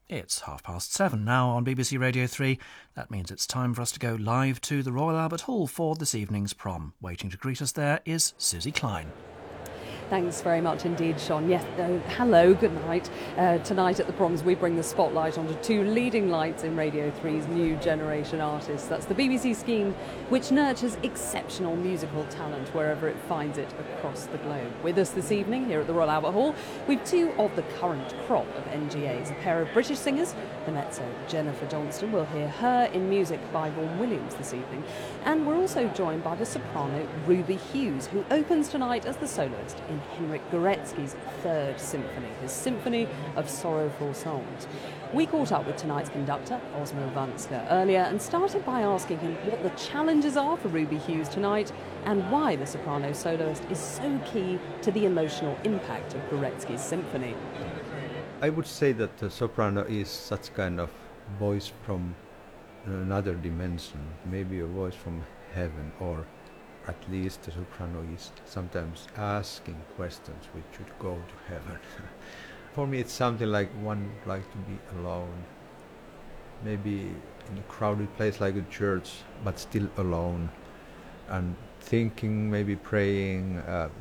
It's 7:30 now on BBC Radio 3. That means it's time for us to go live to the Royal Albert Hall for this evening's prom. Waiting to greet us there is Susie Klein. Thanks very much indeed, Sean. Yes, hello, good night. Tonight at the Proms we bring the spotlight onto two leading lights in Radio 3's new generation artists. That's the BBC scheme, which nurtures exceptional musical talent wherever it finds it across the globe. With us this evening here at the Royal Albert Hall, we've two of the current crop of NGAs, a pair of British singers, the mezzo Jennifer Johnston. We'll hear her in music by Vaughan Williams this evening. And we're also joined by the soprano Ruby Hughes, who opens tonight as the soloist in Henryk Górecki's Third Symphony, his Symphony of Sorrowful Songs. We caught up with tonight's conductor, Osmo Vanska, earlier and started by asking him what the challenges are for Ruby Hughes tonight and why the soprano soloist is so key to the emotional impact of Górecki's symphony. I would say that the soprano is such kind of voice from another dimension, maybe a voice from heaven, or at least the soprano is sometimes asking questions which should go to heaven. For me it's something like one would like to be alone, maybe in a crowded place like a church, but still alone, and thinking, maybe praying,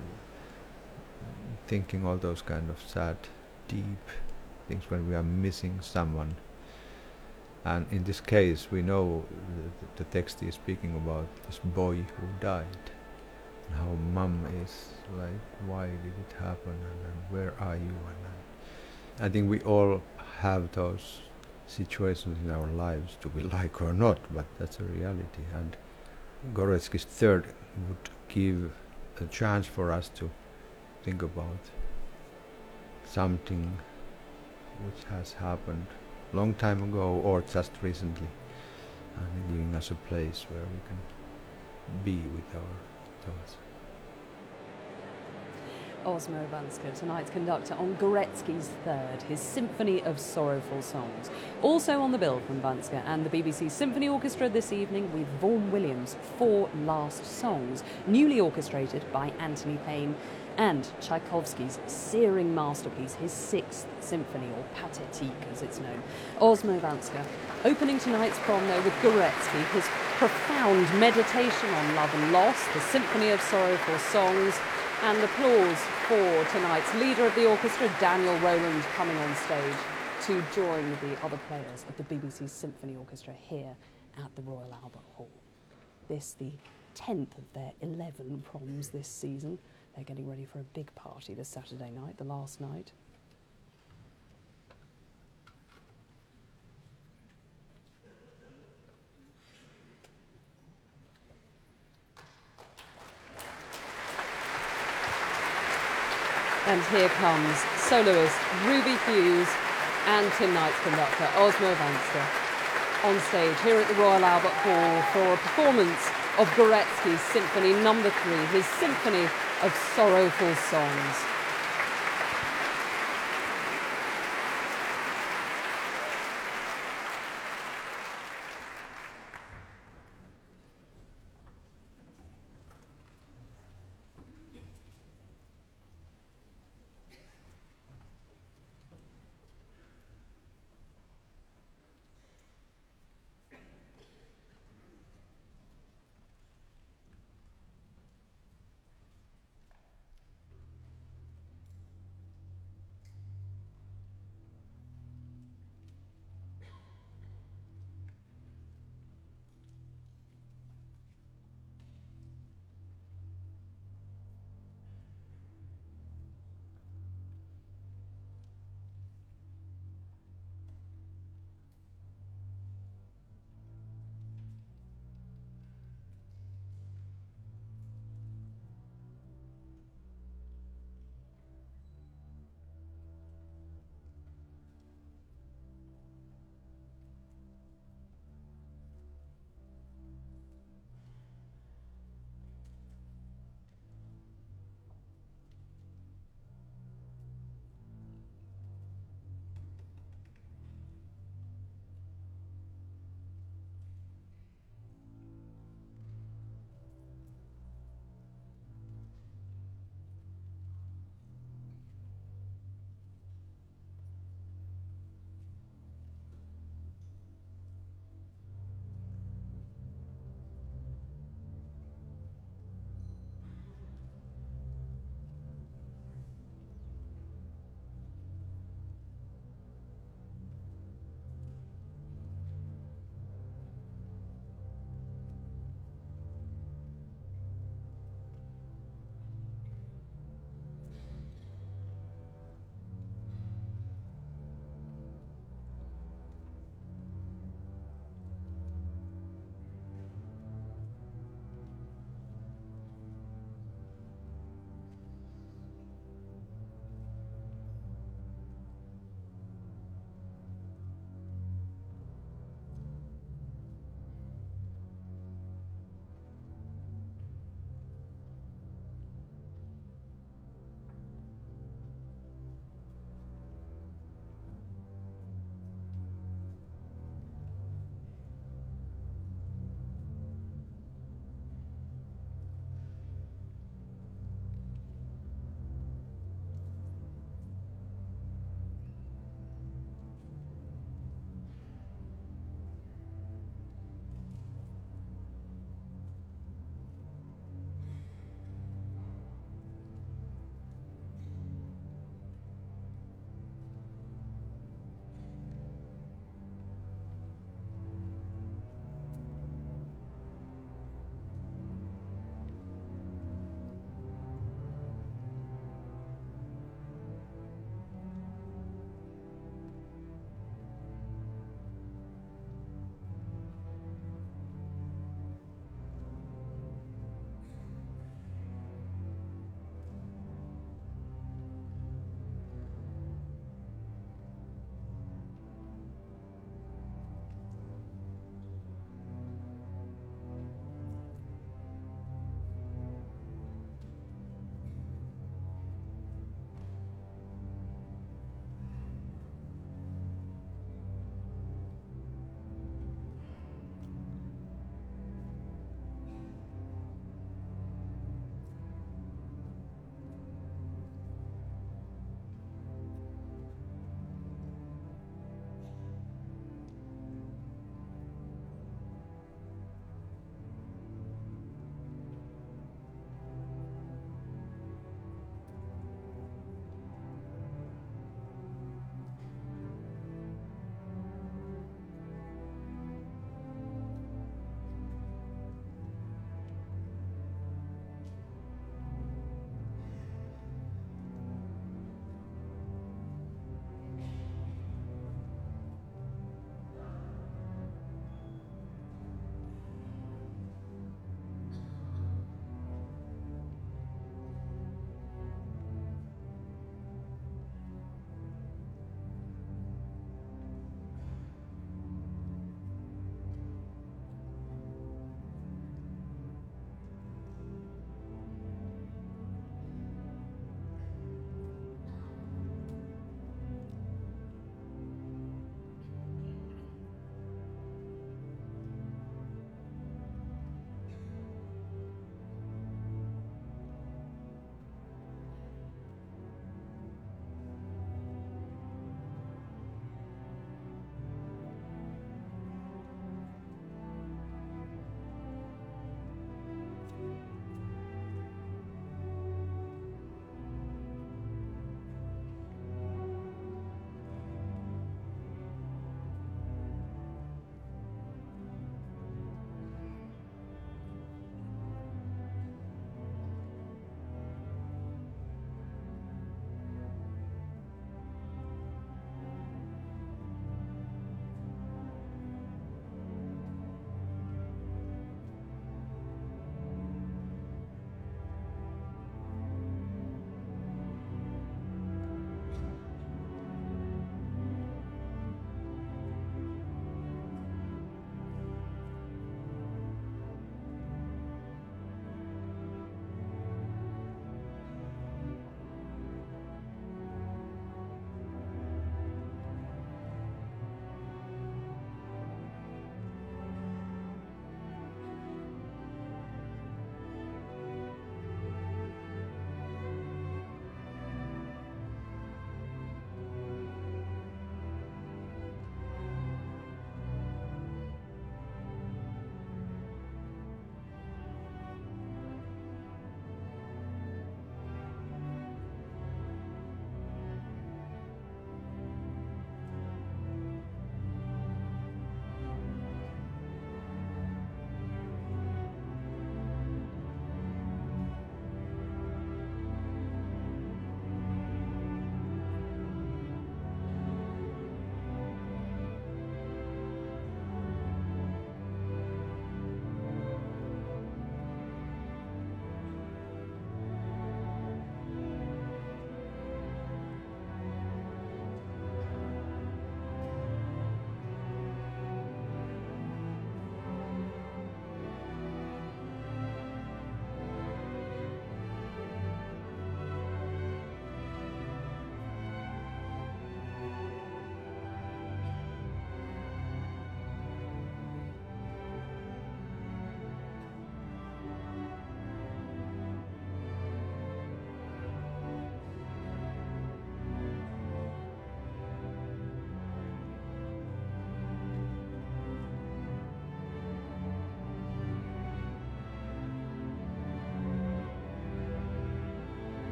thinking all those kind of sad, deep things when we are missing someone. And in this case, we know the text is speaking about this boy who died, and how mom is like, why did it happen, and where are you? And I think we all have those situations in our lives, to be like or not, but that's a reality. And Górecki's Third would give a chance for us to think about something which has happened long time ago or just recently, and giving us a place where we can be with our thoughts. Osmo Vanska, tonight's conductor on Górecki's Third, his Symphony of Sorrowful Songs. Also on the bill from Vanska and the BBC Symphony Orchestra this evening with Vaughan Williams' Four Last Songs, newly orchestrated by Anthony Payne, and Tchaikovsky's searing masterpiece, his Sixth Symphony, or Pathétique as it's known. Osmo Vanska, opening tonight's prom though with Górecki, his profound meditation on love and loss, the Symphony of Sorrowful Songs, and applause for tonight's leader of the orchestra, Daniel Rowland, coming on stage to join the other players of the BBC Symphony Orchestra here at the Royal Albert Hall. This the 10th of their 11 proms this season. They're getting ready for a big party this Saturday night, the last night. And here comes soloist Ruby Hughes and tonight's conductor Osmo Vanska on stage here at the Royal Albert Hall for a performance of Górecki's Symphony No. 3, his Symphony of Sorrowful Songs.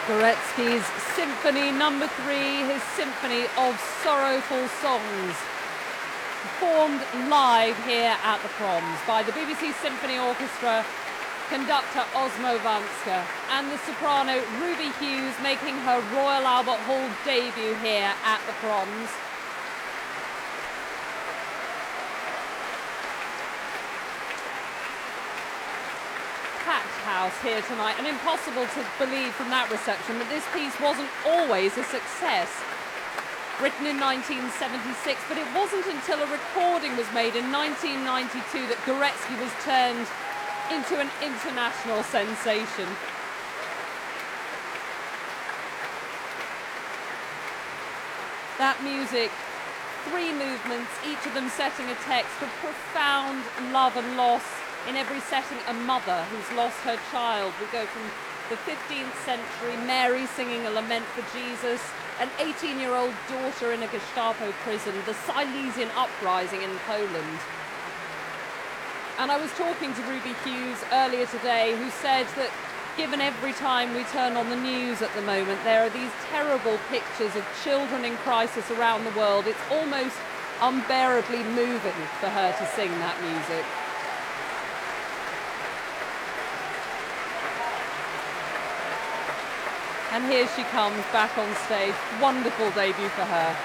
Gorecki's Symphony No. 3, his symphony of sorrowful songs, performed live here at the Proms by the BBC Symphony Orchestra, conductor Osmo Vanska, and the soprano Ruby Hughes making her Royal Albert Hall debut here at the Proms. Packed house here tonight, and impossible to believe from that reception that this piece wasn't always a success. Written in 1976, but it wasn't until a recording was made in 1992 that Gorecki was turned into an international sensation. That music, 3 movements, each of them setting a text of profound love and loss. In every setting, a mother who's lost her child. We go from the 15th century, Mary singing a lament for Jesus, an 18-year-old daughter in a Gestapo prison, the Silesian uprising in Poland. And I was talking to Ruby Hughes earlier today, who said that given every time we turn on the news at the moment, there are these terrible pictures of children in crisis around the world. It's almost unbearably moving for her to sing that music. And here she comes back on stage. Wonderful debut for her.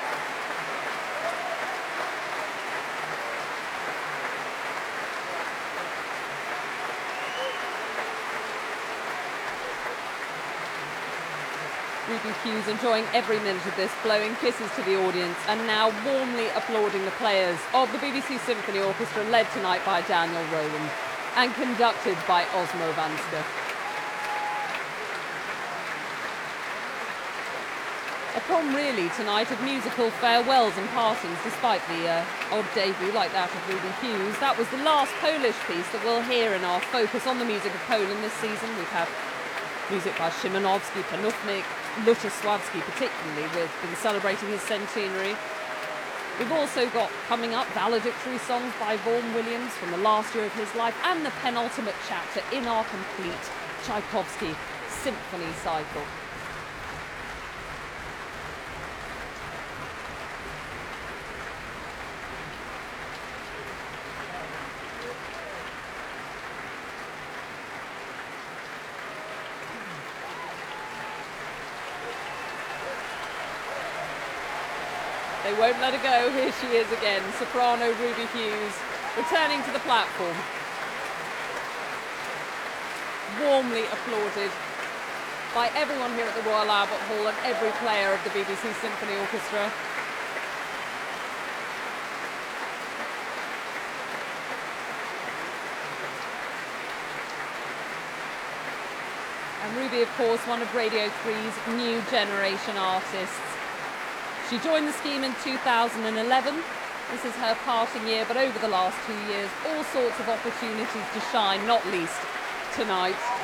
Ruby Hughes enjoying every minute of this, blowing kisses to the audience, and now warmly applauding the players of the BBC Symphony Orchestra, led tonight by Daniel Rowland and conducted by Osmo Vanska. A prom really tonight of musical farewells and partings, despite the odd debut like that of Ruby Hughes. That was the last Polish piece that we'll hear in our focus on the music of Poland this season. We've had music by Szymanowski, Panufnik, Lutosławski particularly, we've been celebrating his centenary. We've also got coming up valedictory songs by Vaughan Williams from the last year of his life, and the penultimate chapter in our complete Tchaikovsky symphony cycle. They won't let her go. Here she is again, soprano Ruby Hughes, returning to the platform. Warmly applauded by everyone here at the Royal Albert Hall and every player of the BBC Symphony Orchestra. And Ruby, of course, one of Radio 3's new generation artists. She joined the scheme in 2011. This is her parting year, but over the last 2 years, all sorts of opportunities to shine, not least tonight.